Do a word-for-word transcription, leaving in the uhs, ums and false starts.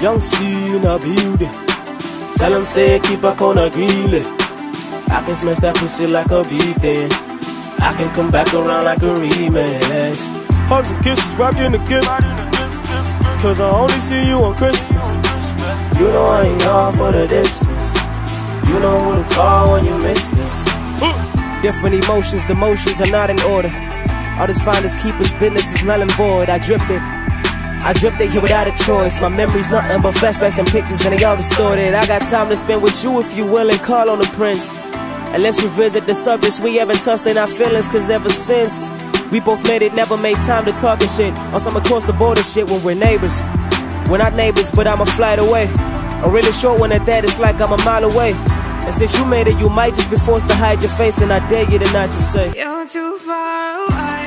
Young C in the building. Tell him say keep a corner greeley. I can smash that pussy like a beat-in. I can come back around like a remix. Hugs and kisses wrapped in a gift. Cause I only see you on Christmas. You know I ain't all for the distance. You know who to call when you miss this. Different emotions, the motions are not in order. All this finders keepers business is null and void. I drifted I drifted here without a choice. My memories nothing but flashbacks and pictures, and they all distorted. I got time to spend with you if you will, and call on the prince. And let's revisit the subjects we haven't touched in our feelings. Cause ever since we both made it, never made time to talk and shit. On some across the border shit when we're neighbors. We're not neighbors, but I'm a flight away. A really short one at that, it's like I'm a mile away. And since you made it, you might just be forced to hide your face. And I dare you to not just say you're too far away.